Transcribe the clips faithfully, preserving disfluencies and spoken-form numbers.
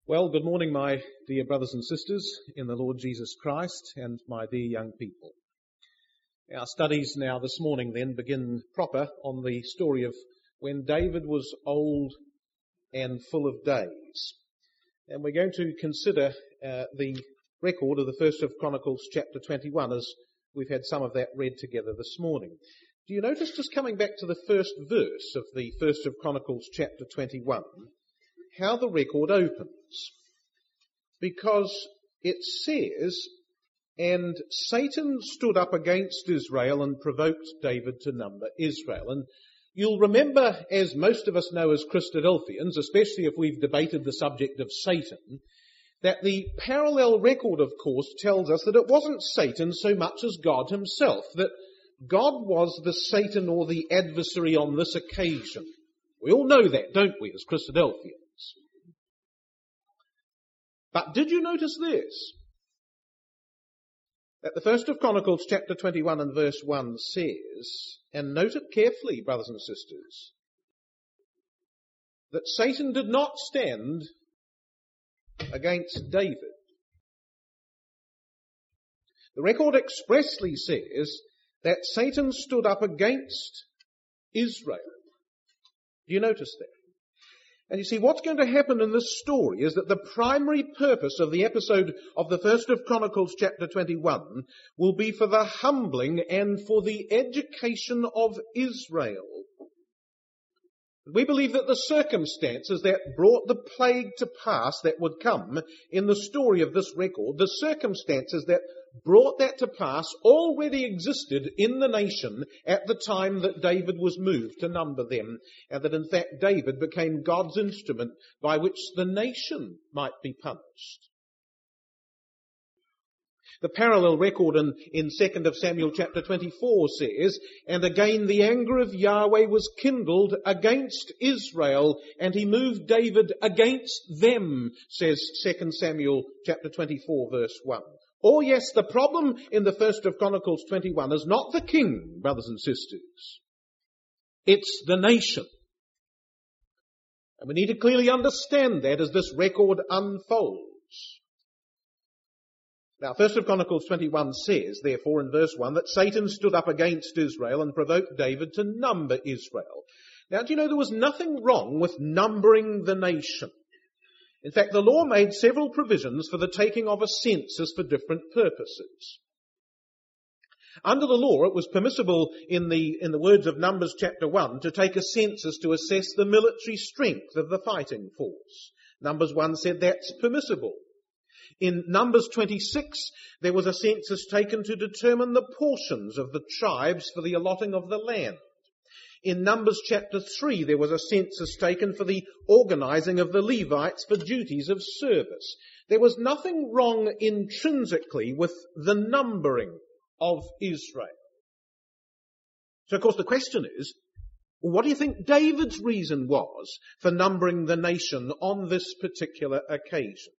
Well, good morning, my dear brothers and sisters in the Lord Jesus Christ and my dear young people. Our studies now this morning then begin proper on the story of when David was old and full of days. And we're going to consider uh, the record of the First of Chronicles chapter twenty-one as we've had some of that read together this morning. Do you notice, just coming back to the first verse of the First of Chronicles chapter twenty-one, how the record opens? Because it says, and Satan stood up against Israel and provoked David to number Israel. And you'll remember, as most of us know as Christadelphians, especially if we've debated the subject of Satan, that the parallel record, of course, tells us that it wasn't Satan so much as God himself, that God was the Satan or the adversary on this occasion. We all know that, don't we, as Christadelphians? But did you notice this? That the First of Chronicles chapter twenty-one and verse one says, and note it carefully, brothers and sisters, that Satan did not stand against David. The record expressly says that Satan stood up against Israel. Do you notice that? And you see, what's going to happen in this story is that the primary purpose of the episode of the First of Chronicles chapter twenty-one will be for the humbling and for the education of Israel. We believe that the circumstances that brought the plague to pass that would come in the story of this record, the circumstances that brought that to pass already existed in the nation at the time that David was moved to number them, and that in fact David became God's instrument by which the nation might be punished. The parallel record in, in Second of Samuel chapter twenty-four says, and again the anger of Yahweh was kindled against Israel, and he moved David against them, says Second Samuel chapter twenty-four verse one. Oh yes, the problem in the First of Chronicles twenty-one is not the king, brothers and sisters. It's the nation. And we need to clearly understand that as this record unfolds. Now, First of Chronicles twenty-one says, therefore, in verse one, that Satan stood up against Israel and provoked David to number Israel. Now, do you know there was nothing wrong with numbering the nation? In fact, the law made several provisions for the taking of a census for different purposes. Under the law, it was permissible, in the, in the words of Numbers chapter one, to take a census to assess the military strength of the fighting force. Numbers one said that's permissible. In Numbers twenty-six, there was a census taken to determine the portions of the tribes for the allotting of the land. In Numbers chapter three, there was a census taken for the organising of the Levites for duties of service. There was nothing wrong intrinsically with the numbering of Israel. So, of course, the question is, what do you think David's reason was for numbering the nation on this particular occasion?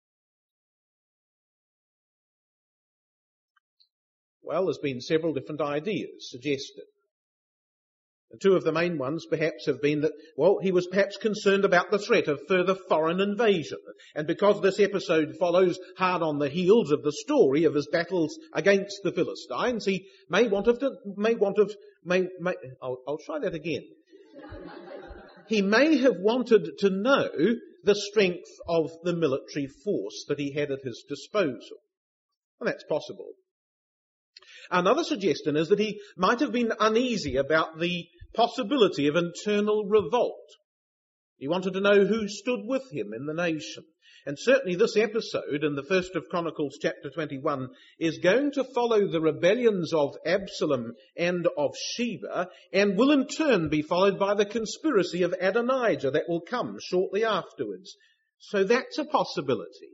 Well, there's been several different ideas suggested. And two of the main ones perhaps have been that, well, he was perhaps concerned about the threat of further foreign invasion. And because this episode follows hard on the heels of the story of his battles against the Philistines, he may want to, may want to, may, may, I'll, I'll try that again. He may have wanted to know the strength of the military force that he had at his disposal. And that's possible. Another suggestion is that he might have been uneasy about the possibility of internal revolt. He wanted to know who stood with him in the nation. And certainly this episode in the First of Chronicles chapter twenty-one is going to follow the rebellions of Absalom and of Sheba, and will in turn be followed by the conspiracy of Adonijah that will come shortly afterwards. So that's a possibility.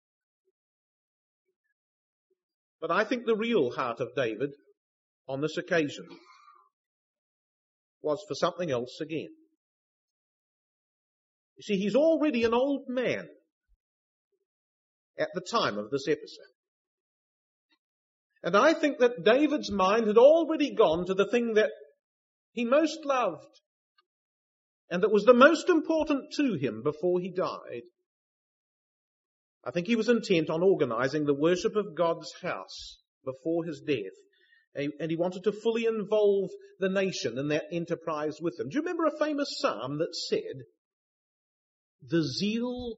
But I think the real heart of David on this occasion was for something else again. You see, he's already an old man at the time of this episode. And I think that David's mind had already gone to the thing that he most loved and that was the most important to him before he died. I think he was intent on organising the worship of God's house before his death. And he wanted to fully involve the nation in that enterprise with him. Do you remember a famous psalm that said, "The zeal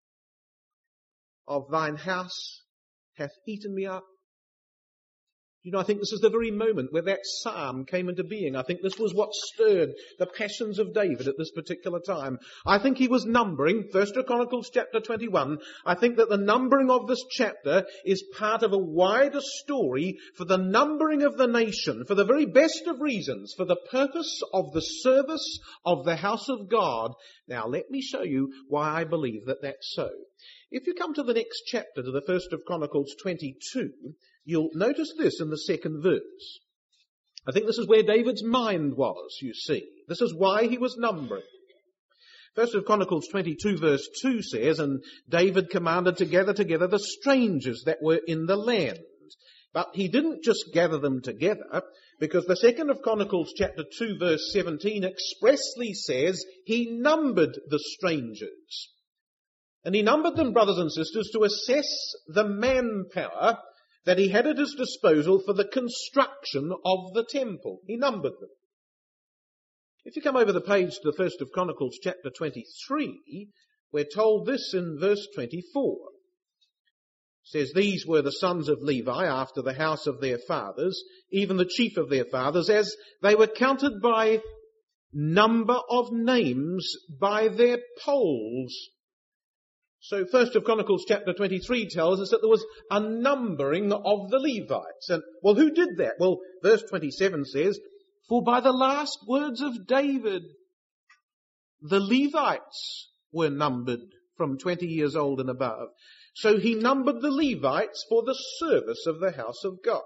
of thine house hath eaten me up"? You know, I think this is the very moment where that psalm came into being. I think this was what stirred the passions of David at this particular time. I think he was numbering, First Chronicles chapter twenty-one, I think that the numbering of this chapter is part of a wider story for the numbering of the nation, for the very best of reasons, for the purpose of the service of the house of God. Now, let me show you why I believe that that's so. If you come to the next chapter, to the First of Chronicles twenty-two, you'll notice this in the second verse. I think this is where David's mind was, you see. This is why he was numbering. First of Chronicles twenty-two verse two says, "And David commanded to gather together the strangers that were in the land." But he didn't just gather them together, because the second of Chronicles chapter two verse seventeen expressly says he numbered the strangers. And he numbered them, brothers and sisters, to assess the manpower that he had at his disposal for the construction of the temple. He numbered them. If you come over the page to the First of Chronicles chapter twenty-three, we're told this in verse twenty-four. It says, "These were the sons of Levi after the house of their fathers, even the chief of their fathers, as they were counted by number of names by their polls." So First of Chronicles chapter twenty-three tells us that there was a numbering of the Levites. And, well, who did that? Well, verse twenty-seven says, "For by the last words of David, the Levites were numbered from twenty years old and above." So he numbered the Levites for the service of the house of God.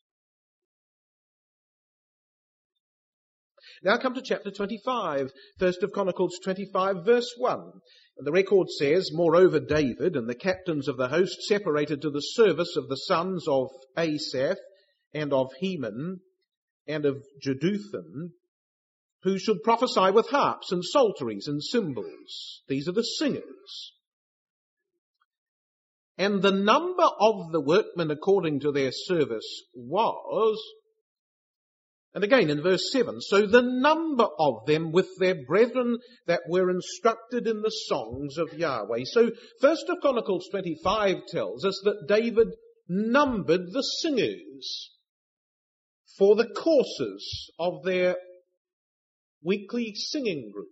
Now come to chapter twenty-five, First of Chronicles twenty-five verse one. And the record says, "Moreover David and the captains of the host separated to the service of the sons of Asaph and of Heman and of Jeduthun, who should prophesy with harps and psalteries and cymbals." These are the singers. "And the number of the workmen according to their service was," and again in verse seven, "so the number of them with their brethren that were instructed in the songs of Yahweh." So First of Chronicles twenty-five tells us that David numbered the singers for the courses of their weekly singing groups.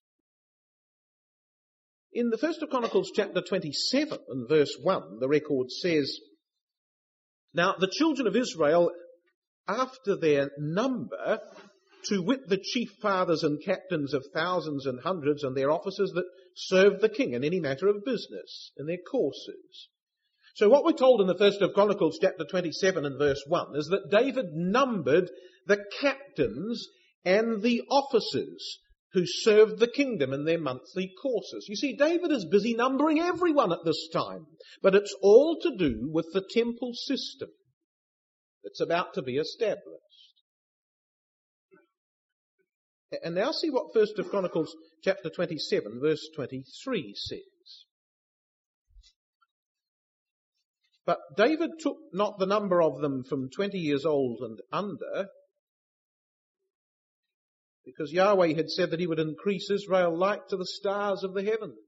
In the First of Chronicles chapter twenty-seven and verse one, the record says, "Now the children of Israel, after their number, to wit the chief fathers and captains of thousands and hundreds and their officers that served the king in any matter of business in their courses." So what we're told in the First of Chronicles chapter twenty-seven and verse one is that David numbered the captains and the officers who served the kingdom in their monthly courses. You see, David is busy numbering everyone at this time, but it's all to do with the temple system that's about to be established. And now see what First of Chronicles chapter twenty-seven verse twenty-three says. "But David took not the number of them from twenty years old and under, because Yahweh had said that he would increase Israel like to the stars of the heavens."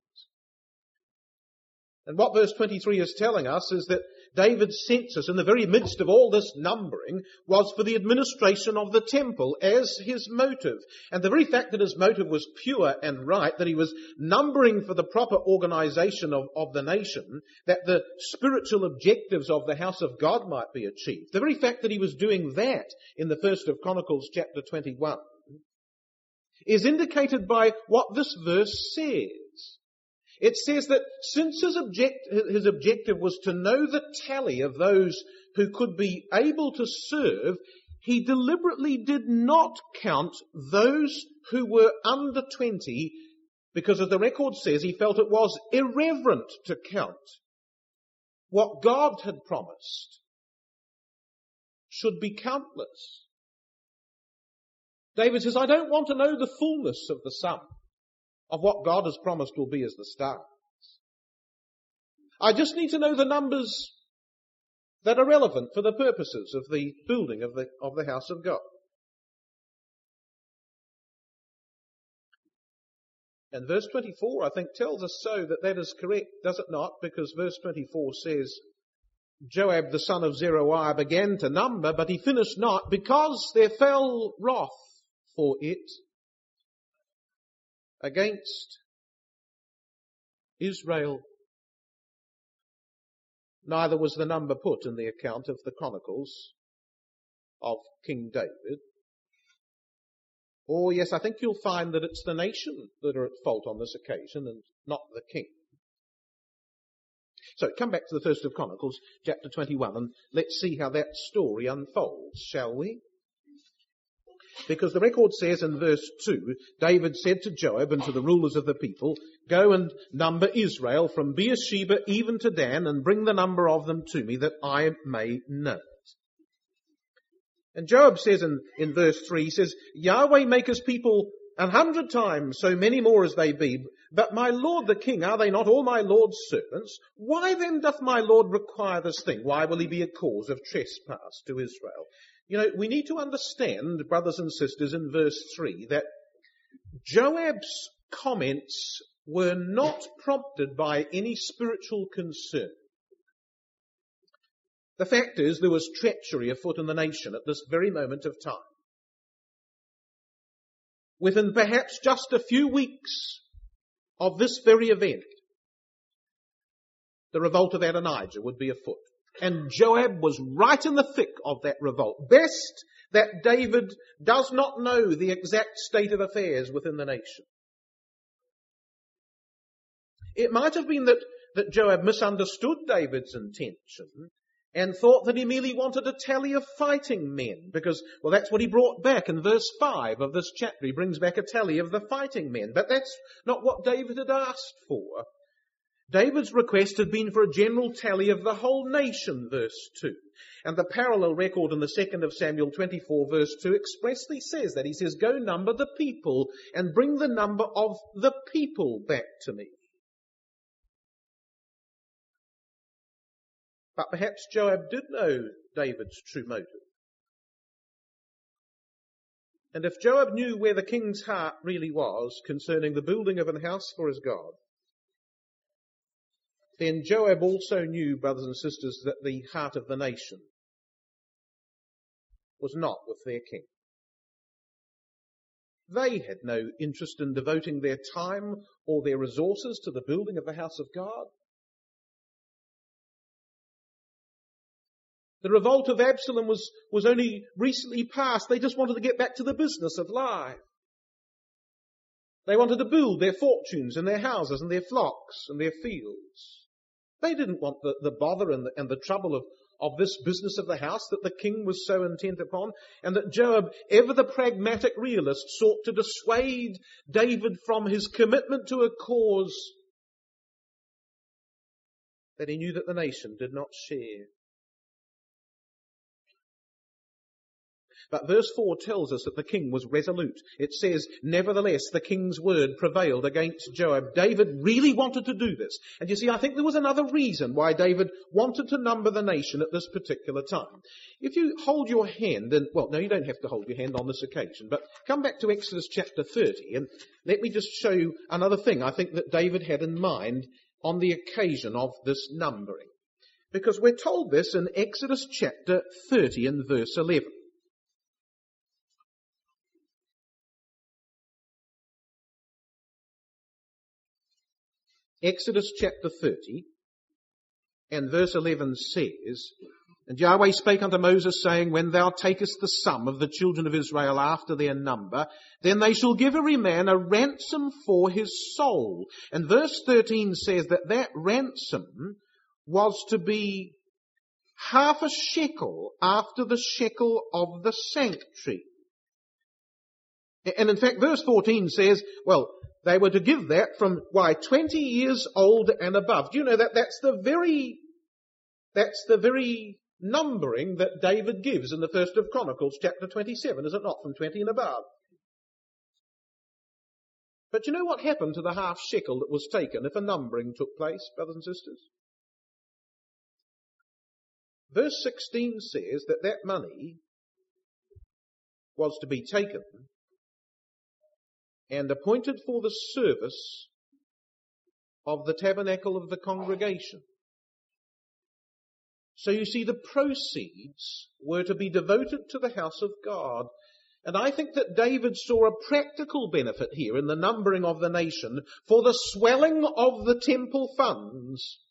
And what verse twenty-three is telling us is that David's census, in the very midst of all this numbering, was for the administration of the temple as his motive. And the very fact that his motive was pure and right, that he was numbering for the proper organization of, of the nation, that the spiritual objectives of the house of God might be achieved. The very fact that he was doing that in the First of Chronicles chapter twenty-one is indicated by what this verse says. It says that since his, object, his objective was to know the tally of those who could be able to serve, he deliberately did not count those who were under twenty, because as the record says, he felt it was irreverent to count what God had promised should be countless. David says, I don't want to know the fullness of the sum of what God has promised will be as the stars. I just need to know the numbers that are relevant for the purposes of the building of the, of the house of God. And verse twenty-four, I think, tells us so that that is correct, does it not? Because verse twenty-four says, Joab the son of Zeruiah began to number, but he finished not, because there fell wrath for it against Israel. Neither was the number put in the account of the Chronicles of King David. Or, yes, I think you'll find that it's the nation that are at fault on this occasion and not the king. So, come back to the First of Chronicles, chapter twenty-one, and let's see how that story unfolds, shall we? Because the record says in verse two, David said to Joab and to the rulers of the people, go and number Israel from Beersheba even to Dan, and bring the number of them to me, that I may know it. And Joab says in, in verse three, he says, Yahweh make his people an hundred times so many more as they be, but my lord the king, are they not all my lord's servants? Why then doth my lord require this thing? Why will he be a cause of trespass to Israel? You know, we need to understand, brothers and sisters, in verse three, that Joab's comments were not prompted by any spiritual concern. The fact is, there was treachery afoot in the nation at this very moment of time. Within perhaps just a few weeks of this very event, the revolt of Adonijah would be afoot. And Joab was right in the thick of that revolt. Best that David does not know the exact state of affairs within the nation. It might have been that, that Joab misunderstood David's intention and thought that he merely wanted a tally of fighting men, because, well, that's what he brought back in verse five of this chapter. He brings back a tally of the fighting men. But that's not what David had asked for. David's request had been for a general tally of the whole nation, verse two. And the parallel record in the second of Samuel twenty-four, verse two, expressly says that. He says, go number the people and bring the number of the people back to me. But perhaps Joab did know David's true motive. And if Joab knew where the king's heart really was concerning the building of an house for his God, then Joab also knew, brothers and sisters, that the heart of the nation was not with their king. They had no interest in devoting their time or their resources to the building of the house of God. The revolt of Absalom was, was only recently past. They just wanted to get back to the business of life. They wanted to build their fortunes and their houses and their flocks and their fields. They didn't want the, the bother and the, and the trouble of, of this business of the house that the king was so intent upon, and that Joab, ever the pragmatic realist, sought to dissuade David from his commitment to a cause that he knew that the nation did not share. But verse four tells us that the king was resolute. It says, nevertheless, the king's word prevailed against Joab. David really wanted to do this. And you see, I think there was another reason why David wanted to number the nation at this particular time. If you hold your hand, and, well, no, you don't have to hold your hand on this occasion, but come back to Exodus chapter thirty, and let me just show you another thing I think that David had in mind on the occasion of this numbering. Because we're told this in Exodus chapter thirty and verse eleven. Exodus chapter thirty and verse eleven says, and Yahweh spake unto Moses, saying, when thou takest the sum of the children of Israel after their number, then they shall give every man a ransom for his soul. And verse thirteen says that that ransom was to be half a shekel after the shekel of the sanctuary. And in fact, verse fourteen says, well, they were to give that from, why, twenty years old and above. Do you know that that's the very, that's the very numbering that David gives in the First of Chronicles, chapter twenty-seven, is it not, from twenty and above? But you know what happened to the half shekel that was taken if a numbering took place, brothers and sisters? verse sixteen says that that money was to be taken and appointed for the service of the tabernacle of the congregation. So you see, the proceeds were to be devoted to the house of God. And I think that David saw a practical benefit here in the numbering of the nation for the swelling of the temple funds.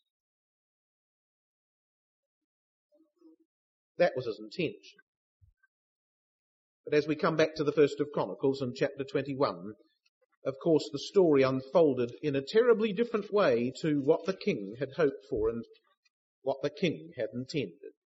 That was his intention. But as we come back to the first of Chronicles in chapter twenty-one, of course the story unfolded in a terribly different way to what the king had hoped for and what the king had intended.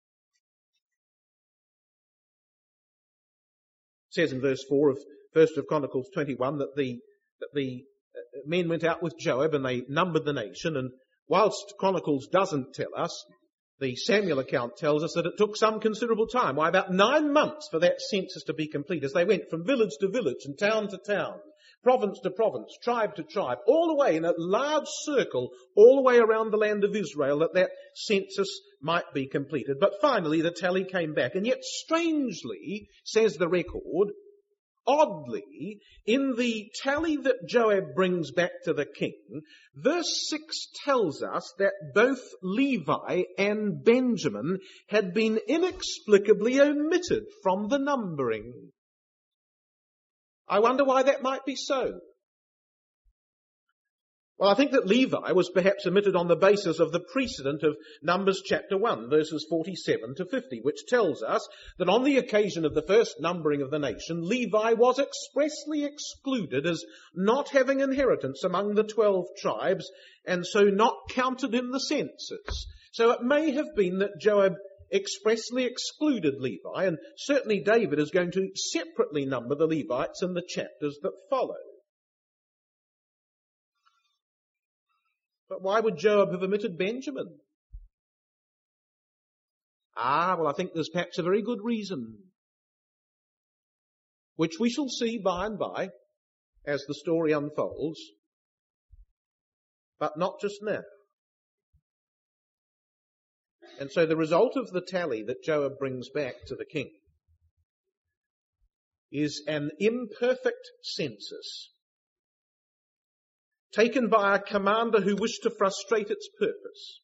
It says in verse four of first of Chronicles twenty-one that the, that the men went out with Joab and they numbered the nation, and whilst Chronicles doesn't tell us, the Samuel account tells us that it took some considerable time, why about nine months for that census to be complete, as they went from village to village and town to town, province to province, tribe to tribe, all the way in a large circle, all the way around the land of Israel, that that census might be completed. But finally the tally came back. And yet strangely, says the record, oddly, in the tally that Joab brings back to the king, verse six tells us that both Levi and Benjamin had been inexplicably omitted from the numbering. I wonder why that might be so. Well, I think that Levi was perhaps omitted on the basis of the precedent of Numbers chapter one, verses forty-seven to fifty, which tells us that on the occasion of the first numbering of the nation, Levi was expressly excluded as not having inheritance among the twelve tribes, and so not counted in the census. So it may have been that Joab expressly excluded Levi, and certainly David is going to separately number the Levites in the chapters that follow. But why would Joab have omitted Benjamin? Ah, well, I think there's perhaps a very good reason, which we shall see by and by as the story unfolds, but not just now. And so the result of the tally that Joab brings back to the king is an imperfect census taken by a commander who wished to frustrate its purpose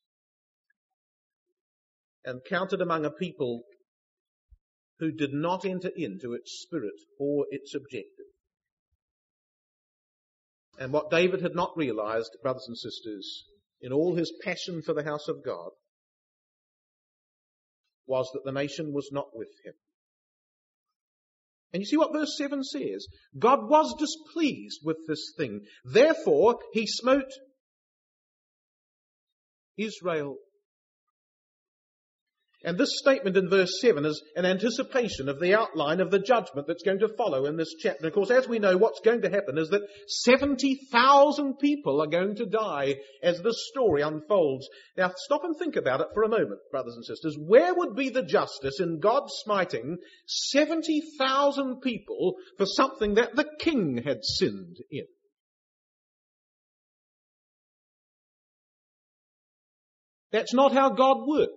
and counted among a people who did not enter into its spirit or its objective. And what David had not realized, brothers and sisters, in all his passion for the house of God, was that the nation was not with him. And you see what verse seven says? God was displeased with this thing. Therefore, he smote Israel. And this statement in verse seven is an anticipation of the outline of the judgment that's going to follow in this chapter. Of course, as we know, what's going to happen is that seventy thousand people are going to die as this story unfolds. Now, stop and think about it for a moment, brothers and sisters. Where would be the justice in God smiting seventy thousand people for something that the king had sinned in? That's not how God works.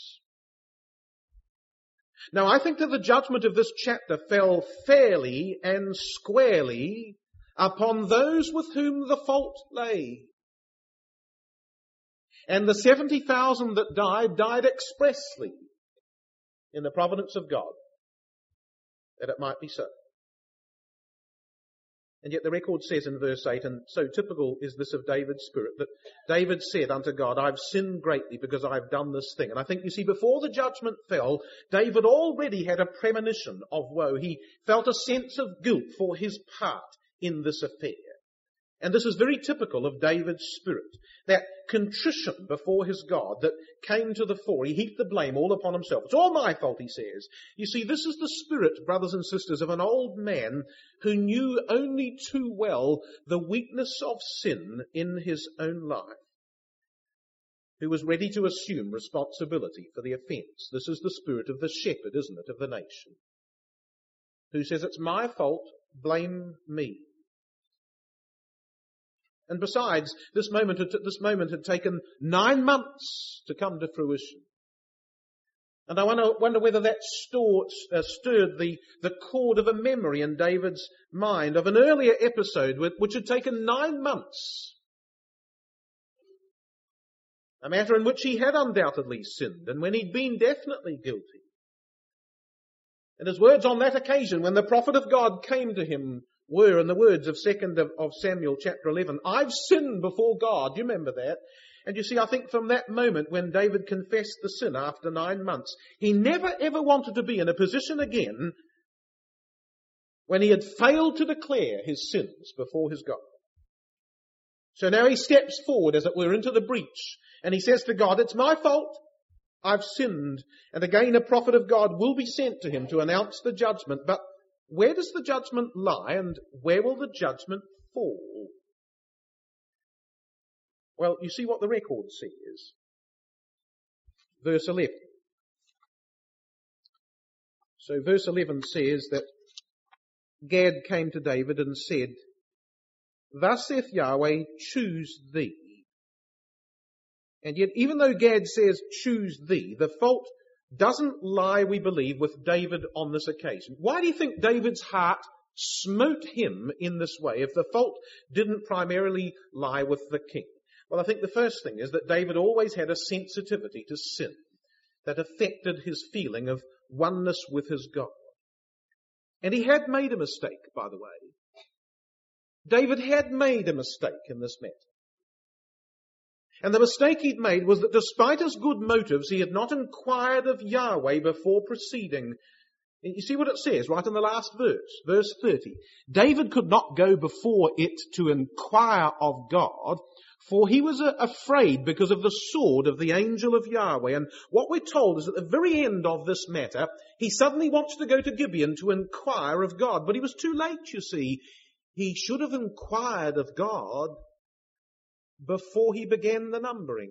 Now, I think that the judgment of this chapter fell fairly and squarely upon those with whom the fault lay. And the seventy thousand that died, died expressly in the providence of God, that it might be so. And yet the record says in verse eight, and so typical is this of David's spirit, that David said unto God, I've sinned greatly because I've done this thing. And I think, you see, before the judgment fell, David already had a premonition of woe. He felt a sense of guilt for his part in this affair. And this is very typical of David's spirit, that contrition before his God that came to the fore. He heaped the blame all upon himself. It's all my fault, he says. You see, this is the spirit, brothers and sisters, of an old man who knew only too well the weakness of sin in his own life, who was ready to assume responsibility for the offence. This is the spirit of the shepherd, isn't it, of the nation, who says, it's my fault, blame me. And besides, this moment, had, this moment had taken nine months to come to fruition. And I wonder, wonder whether that stored, uh, stirred the, the chord of a memory in David's mind of an earlier episode which had taken nine months. A matter in which he had undoubtedly sinned and when he'd been definitely guilty. And his words on that occasion when the prophet of God came to him were, in the words of second of, of Samuel chapter eleven, I've sinned before God. Do you remember that? And you see, I think from that moment when David confessed the sin after nine months, he never ever wanted to be in a position again when he had failed to declare his sins before his God. So now he steps forward, as it were, into the breach, and he says to God, it's my fault. I've sinned. And again a prophet of God will be sent to him to announce the judgment. But where does the judgment lie, and where will the judgment fall? Well, you see what the record says. Verse eleven. So verse eleven says that Gad came to David and said, Thus saith Yahweh, choose thee. And yet, even though Gad says, choose thee, the fault doesn't lie, we believe, with David on this occasion. Why do you think David's heart smote him in this way if the fault didn't primarily lie with the king? Well, I think the first thing is that David always had a sensitivity to sin that affected his feeling of oneness with his God. And he had made a mistake, by the way. David had made a mistake in this matter. And the mistake he'd made was that despite his good motives, he had not inquired of Yahweh before proceeding. You see what it says right in the last verse, verse thirty. David could not go before it to inquire of God, for he was afraid because of the sword of the angel of Yahweh. And what we're told is at the very end of this matter, he suddenly wants to go to Gibeon to inquire of God. But he was too late, you see. He should have inquired of God before he began the numbering.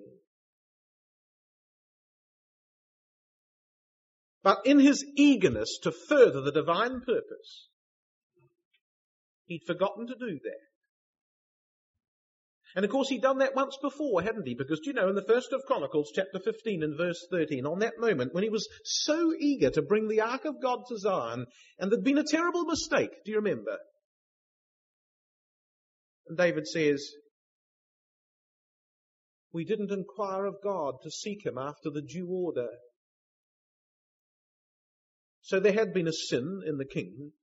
But in his eagerness to further the divine purpose, he'd forgotten to do that. And of course he'd done that once before, hadn't he? Because, do you know, in the first of Chronicles, chapter fifteen and verse thirteen, on that moment when he was so eager to bring the ark of God to Zion, and there'd been a terrible mistake, do you remember? And David says, we didn't inquire of God to seek him after the due order. So there had been a sin in the king.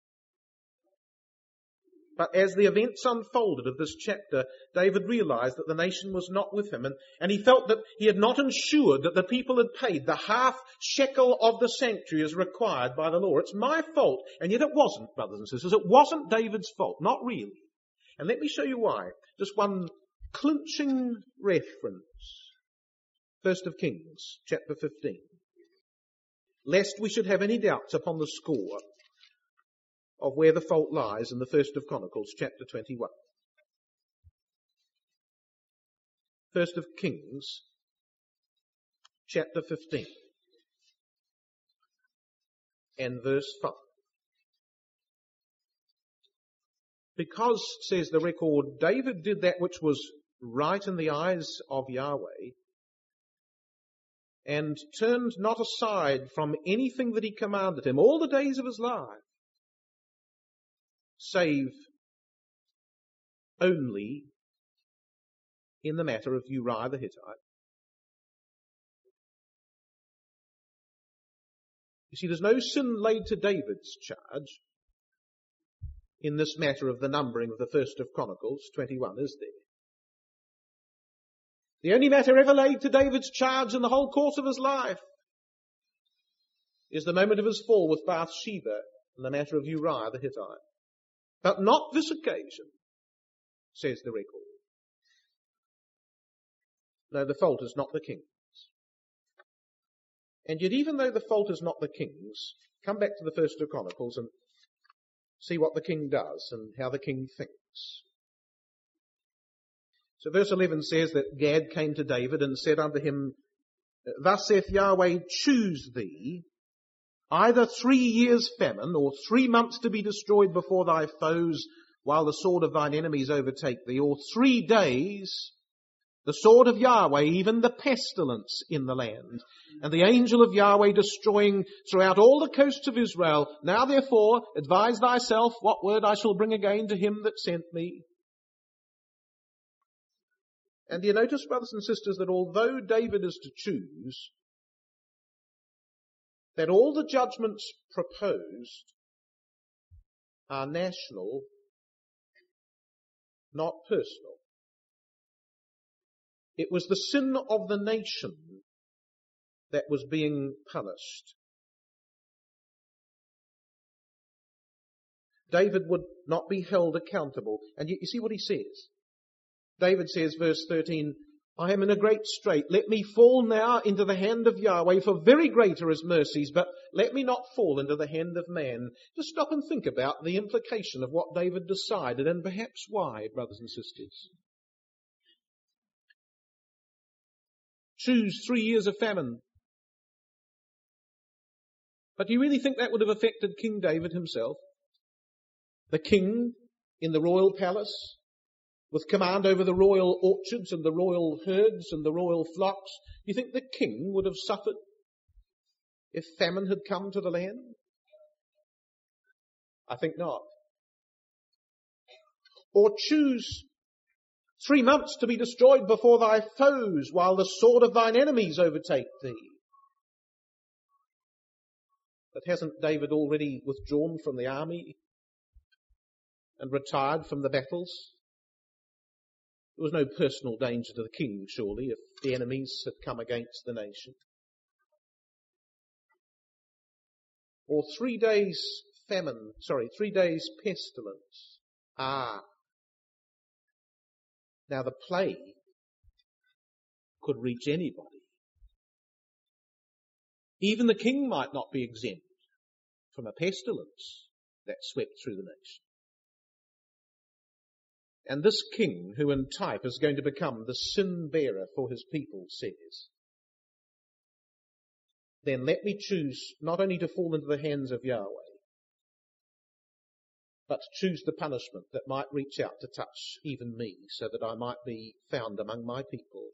But as the events unfolded of this chapter, David realized that the nation was not with him, and, and he felt that he had not ensured that the people had paid the half shekel of the sanctuary as required by the law. It's my fault, and yet it wasn't, brothers and sisters. It wasn't David's fault, not really. And let me show you why. Just one clinching reference. First of Kings, chapter fifteen. Lest we should have any doubts upon the score of where the fault lies in the First of Chronicles, chapter twenty-one. First of Kings, chapter fifteen, and verse five. Because, says the record, David did that which was right in the eyes of Yahweh, and turned not aside from anything that he commanded him all the days of his life, save only in the matter of Uriah the Hittite. You see, there's no sin laid to David's charge in this matter of the numbering of the First of Chronicles twenty-one, is there? The only matter ever laid to David's charge in the whole course of his life is the moment of his fall with Bathsheba in the matter of Uriah the Hittite. But not this occasion, says the record. No, the fault is not the king's. And yet even though the fault is not the king's, come back to the First of Chronicles and see what the king does and how the king thinks. So verse eleven says that Gad came to David and said unto him, Thus saith Yahweh, choose thee either three years famine or three months to be destroyed before thy foes while the sword of thine enemies overtake thee, or three days The sword of Yahweh, even the pestilence in the land. And the angel of Yahweh destroying throughout all the coasts of Israel. Now therefore, advise thyself what word I shall bring again to him that sent me. And do you notice, brothers and sisters, that although David is to choose, that all the judgments proposed are national, not personal. It was the sin of the nation that was being punished. David would not be held accountable. And you, you see what he says? David says, verse thirteen, I am in a great strait. Let me fall now into the hand of Yahweh, for very great are his mercies, but let me not fall into the hand of man. Just stop and think about the implication of what David decided, and perhaps why, brothers and sisters. Choose three years of famine. But do you really think that would have affected King David himself? The king in the royal palace, with command over the royal orchards and the royal herds and the royal flocks. Do you think the king would have suffered if famine had come to the land? I think not. Or choose three months to be destroyed before thy foes, while the sword of thine enemies overtake thee. But hasn't David already withdrawn from the army and retired from the battles? There was no personal danger to the king, surely, if the enemies had come against the nation. Or three days famine, sorry, three days pestilence. Ah. Now the plague could reach anybody. Even the king might not be exempt from a pestilence that swept through the nation. And this king, who in type is going to become the sin bearer for his people, says, then let me choose not only to fall into the hands of Yahweh, but to choose the punishment that might reach out to touch even me, so that I might be found among my people.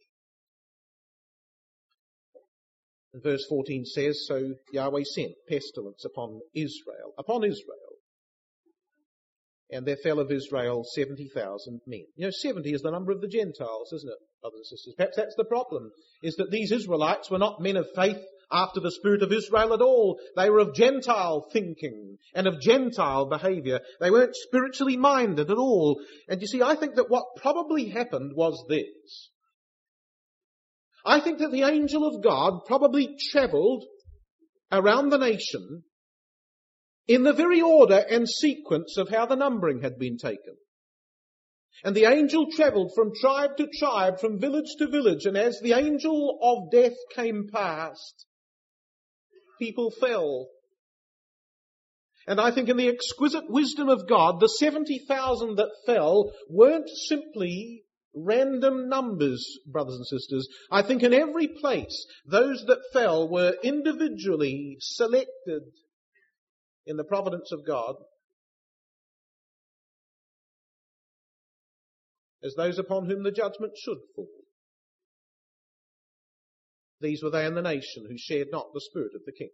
And verse fourteen says, so Yahweh sent pestilence upon Israel, upon Israel, and there fell of Israel seventy thousand men. You know, seventy is the number of the Gentiles, isn't it, brothers and sisters? Perhaps that's the problem, is that these Israelites were not men of faith after the spirit of Israel at all. They were of Gentile thinking and of Gentile behaviour. They weren't spiritually minded at all. And you see, I think that what probably happened was this. I think that the angel of God probably travelled around the nation in the very order and sequence of how the numbering had been taken. And the angel travelled from tribe to tribe, from village to village, and as the angel of death came past, people fell. And I think in the exquisite wisdom of God, the seventy thousand that fell weren't simply random numbers, brothers and sisters. I think in every place, those that fell were individually selected in the providence of God as those upon whom the judgment should fall. These were they in the nation who shared not the spirit of the king.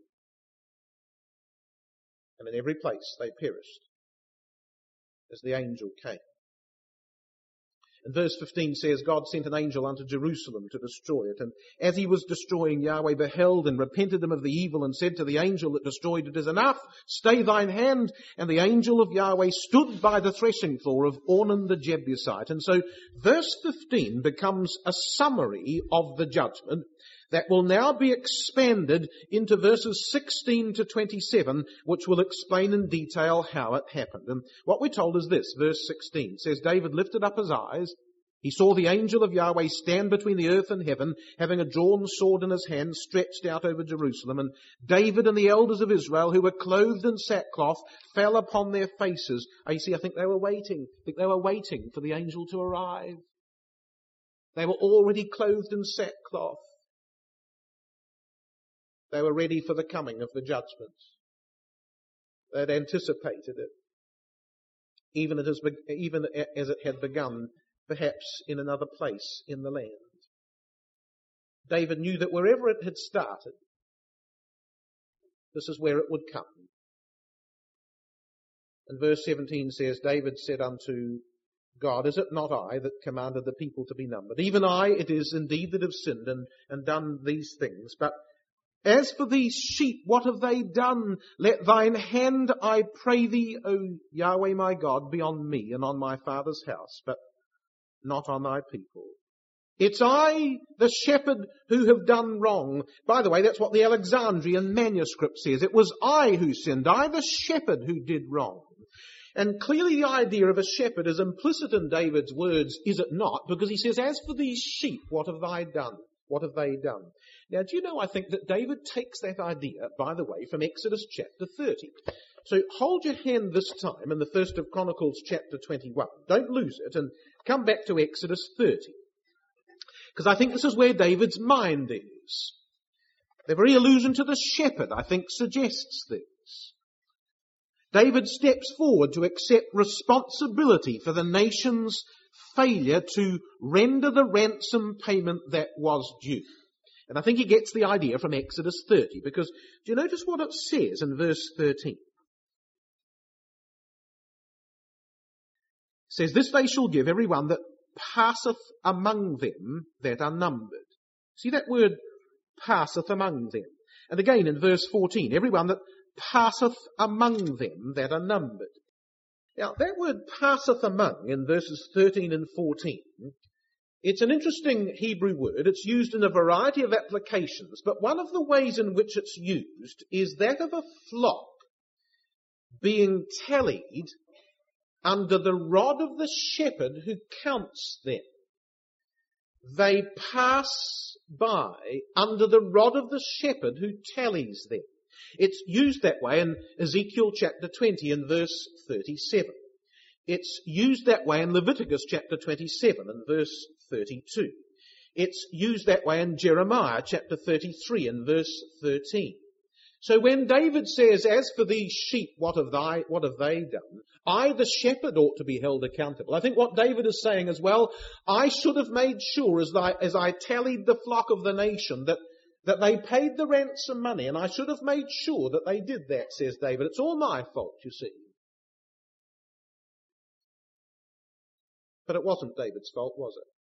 And in every place they perished as the angel came. And verse fifteen says, God sent an angel unto Jerusalem to destroy it. And as he was destroying, Yahweh beheld and repented him of the evil and said to the angel that destroyed, it is enough, stay thine hand. And the angel of Yahweh stood by the threshing floor of Ornan the Jebusite. And so verse fifteen becomes a summary of the judgment that will now be expanded into verses sixteen to twenty-seven, which will explain in detail how it happened. And what we're told is this, verse sixteen says, David lifted up his eyes. He saw the angel of Yahweh stand between the earth and heaven, having a drawn sword in his hand, stretched out over Jerusalem. And David and the elders of Israel, who were clothed in sackcloth, fell upon their faces. Oh, you see, I think they were waiting. I think they were waiting for the angel to arrive. They were already clothed in sackcloth. They were ready for the coming of the judgment. They had anticipated it, even as it has, even as it had begun, perhaps in another place in the land. David knew that wherever it had started, this is where it would come. And verse seventeen says, David said unto God, is it not I that commanded the people to be numbered? Even I it is indeed that have sinned and, and done these things. But as for these sheep, what have they done? Let thine hand, I pray thee, O Yahweh my God, be on me and on my father's house, but not on thy people. It's I, the shepherd, who have done wrong. By the way, that's what the Alexandrian manuscript says. It was I who sinned, I, the shepherd, who did wrong. And clearly the idea of a shepherd is implicit in David's words, is it not? Because he says, as for these sheep, what have they done? What have they done? Now, do you know, I think that David takes that idea, by the way, from Exodus chapter thirty. So hold your hand this time in the first of Chronicles chapter twenty-one. Don't lose it and come back to Exodus thirty. Because I think this is where David's mind is. The very allusion to the shepherd, I think, suggests this. David steps forward to accept responsibility for the nation's failure to render the ransom payment that was due. And I think he gets the idea from Exodus thirty, because do you notice what it says in verse thirteen? It says, this they shall give every one that passeth among them that are numbered. See that word, passeth among them. And again in verse fourteen, every one that passeth among them that are numbered. Now that word passeth among in verses thirteen and fourteen, it's an interesting Hebrew word. It's used in a variety of applications, but one of the ways in which it's used is that of a flock being tallied under the rod of the shepherd who counts them. They pass by under the rod of the shepherd who tallies them. It's used that way in Ezekiel chapter twenty and verse thirty-seven. It's used that way in Leviticus chapter twenty-seven and verse thirty-two. It's used that way in Jeremiah chapter thirty-three and verse thirteen. So when David says, as for these sheep, what have they, what have they done? I, the shepherd, ought to be held accountable. I think what David is saying as well, I should have made sure as I, as I tallied the flock of the nation that, that they paid the ransom money, and I should have made sure that they did that, says David. It's all my fault, you see. But it wasn't David's fault, was it?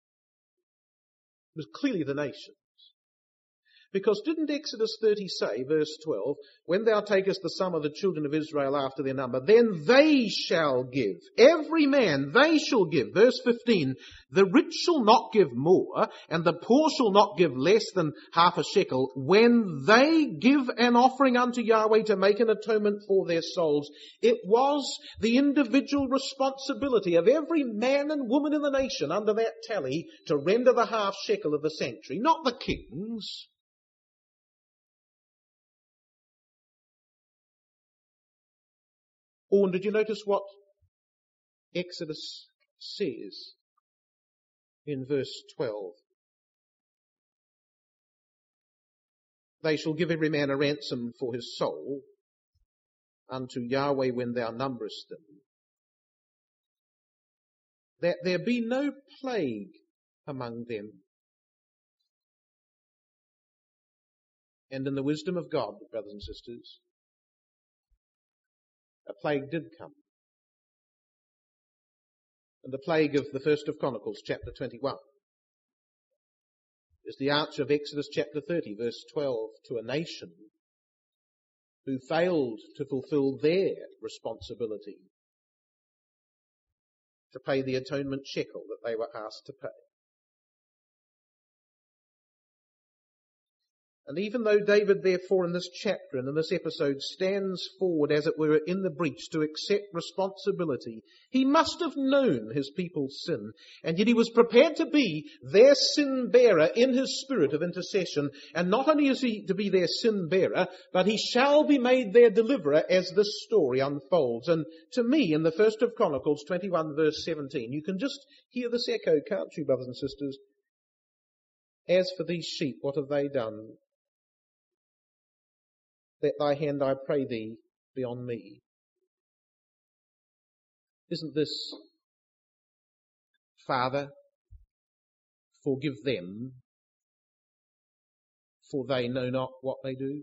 It was clearly the nation's. Because didn't Exodus thirty say, verse twelve, when thou takest the sum of the children of Israel after their number, then they shall give. Every man they shall give. Verse fifteen, the rich shall not give more, and the poor shall not give less than half a shekel, when they give an offering unto Yahweh to make an atonement for their souls. It was the individual responsibility of every man and woman in the nation under that tally to render the half shekel of the sanctuary, not the king's. Oh, and did you notice what Exodus says in verse twelve? They shall give every man a ransom for his soul unto Yahweh when thou numberest them. That there be no plague among them. And in the wisdom of God, brothers and sisters, a plague did come. And the plague of the first of Chronicles, chapter twenty-one, is the answer of Exodus chapter thirty, verse twelve, to a nation who failed to fulfill their responsibility to pay the atonement shekel that they were asked to pay. And even though David, therefore, in this chapter and in this episode stands forward, as it were, in the breach to accept responsibility, he must have known his people's sin, and yet he was prepared to be their sin bearer in his spirit of intercession. And not only is he to be their sin bearer, but he shall be made their deliverer as this story unfolds. And to me, in the first of Chronicles twenty-one, verse seventeen, you can just hear this echo, can't you, brothers and sisters? As for these sheep, what have they done? Let thy hand, I pray thee, be on me. Isn't this, Father, forgive them, for they know not what they do.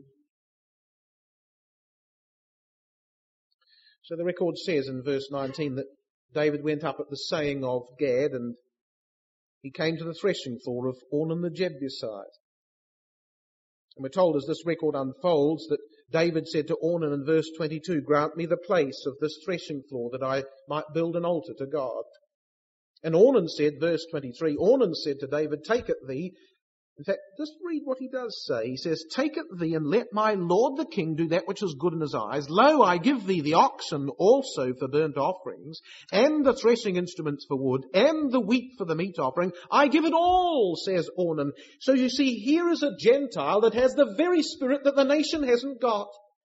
So the record says in verse nineteen that David went up at the saying of Gad, and he came to the threshing floor of Ornan the Jebusite. And we're told as this record unfolds that David said to Ornan in verse twenty-two, grant me the place of this threshing floor that I might build an altar to God. And Ornan said, verse twenty-three, Ornan said to David, take it thee. In fact, just read what he does say. He says, take it thee and let my lord the king do that which is good in his eyes. Lo, I give thee the oxen also for burnt offerings, and the threshing instruments for wood, and the wheat for the meat offering. I give it all, says Ornan. So you see, here is a Gentile that has the very spirit that the nation hasn't got.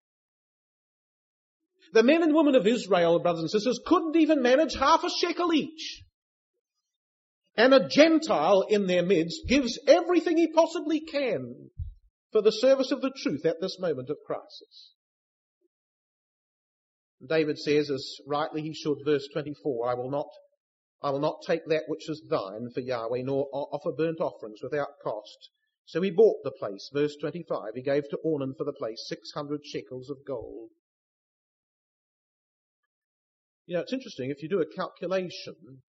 The men and women of Israel, brothers and sisters, couldn't even manage half a shekel each. And a Gentile in their midst gives everything he possibly can for the service of the truth at this moment of crisis. David says, as rightly he should, verse twenty-four, I will not, I will not take that which is thine for Yahweh, nor offer burnt offerings without cost. So he bought the place, verse twenty-five. He gave to Ornan for the place six hundred shekels of gold. You know, it's interesting, if you do a calculation,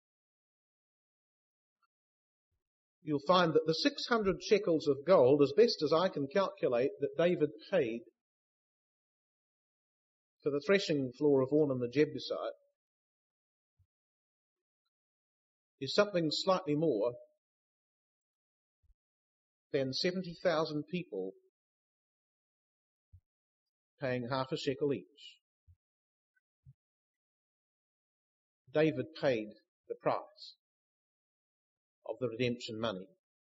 you'll find that the six hundred shekels of gold, as best as I can calculate, that David paid for the threshing floor of Ornan the Jebusite, is something slightly more than seventy thousand people paying half a shekel each. David paid the price of the redemption money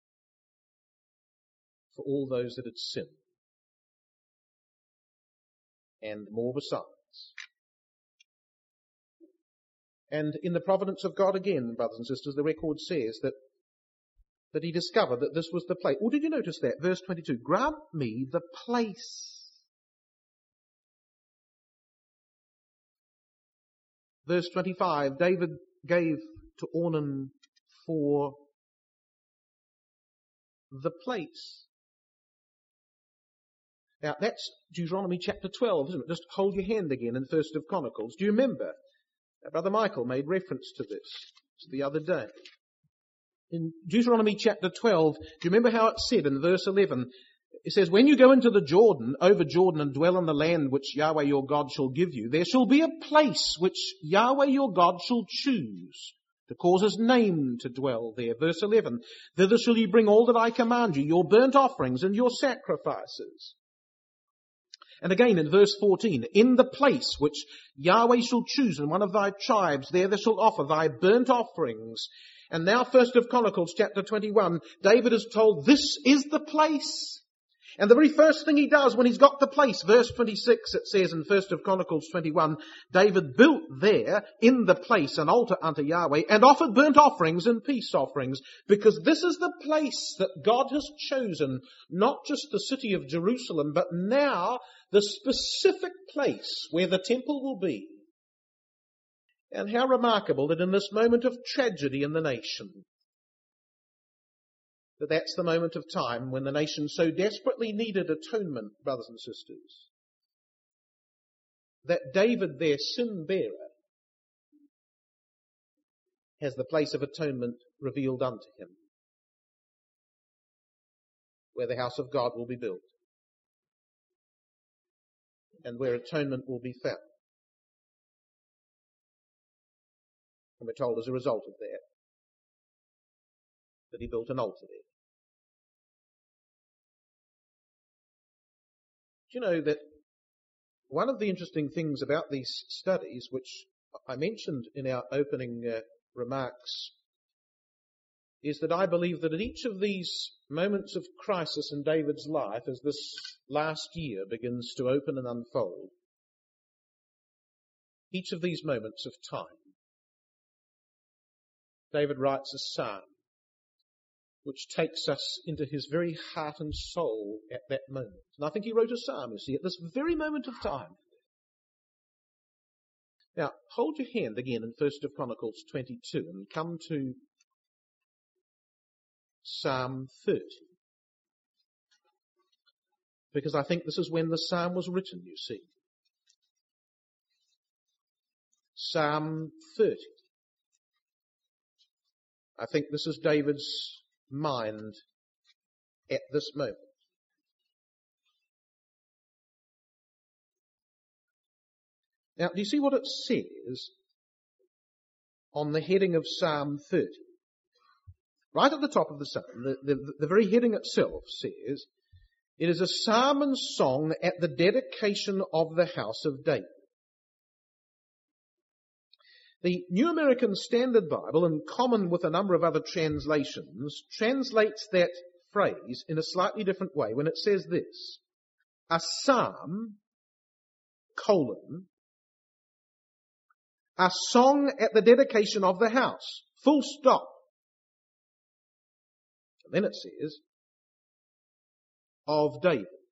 for all those that had sinned, and more besides. And in the providence of God again, brothers and sisters, the record says that that he discovered that this was the place. Oh, did you notice that? Verse twenty-two, grant me the place. Verse twenty-five, David gave to Ornan for the place. Now, that's Deuteronomy chapter twelve, isn't it? Just hold your hand again in First of Chronicles. Do you remember? Brother Michael made reference to this the other day. In Deuteronomy chapter twelve, do you remember how it said in verse eleven? It says, when you go into the Jordan, over Jordan, and dwell in the land which Yahweh your God shall give you, there shall be a place which Yahweh your God shall choose to cause his name to dwell there. Verse eleven, thither shall ye bring all that I command you, your burnt offerings and your sacrifices. And again in verse fourteen, in the place which Yahweh shall choose in one of thy tribes, there thou shalt offer thy burnt offerings. And now First of Chronicles chapter twenty-one, David is told this is the place. And the very first thing he does when he's got the place, verse twenty-six, it says in First of Chronicles twenty-one, David built there in the place an altar unto Yahweh and offered burnt offerings and peace offerings, because this is the place that God has chosen, not just the city of Jerusalem, but now the specific place where the temple will be. And how remarkable that in this moment of tragedy in the nation, that that's the moment of time when the nation so desperately needed atonement, brothers and sisters, that David, their sin bearer, has the place of atonement revealed unto him, where the house of God will be built and where atonement will be found. And we're told as a result of that, that he built an altar there. Do you know that one of the interesting things about these studies, which I mentioned in our opening uh, remarks, is that I believe that at each of these moments of crisis in David's life, as this last year begins to open and unfold, each of these moments of time, David writes a psalm which takes us into his very heart and soul at that moment. And I think he wrote a psalm, you see, at this very moment of time. Now, hold your hand again in First of Chronicles twenty-two and come to Psalm thirty. because I think this is when the psalm was written, you see. Psalm thirty. I think this is David's mind at this moment. Now, do you see what it says on the heading of Psalm thirty? Right at the top of the psalm, the, the, the very heading itself says, it is a psalm and song at the dedication of the house of David. The New American Standard Bible, in common with a number of other translations, translates that phrase in a slightly different way when it says this: a psalm, colon, a song at the dedication of the house, full stop. And then it says, of David.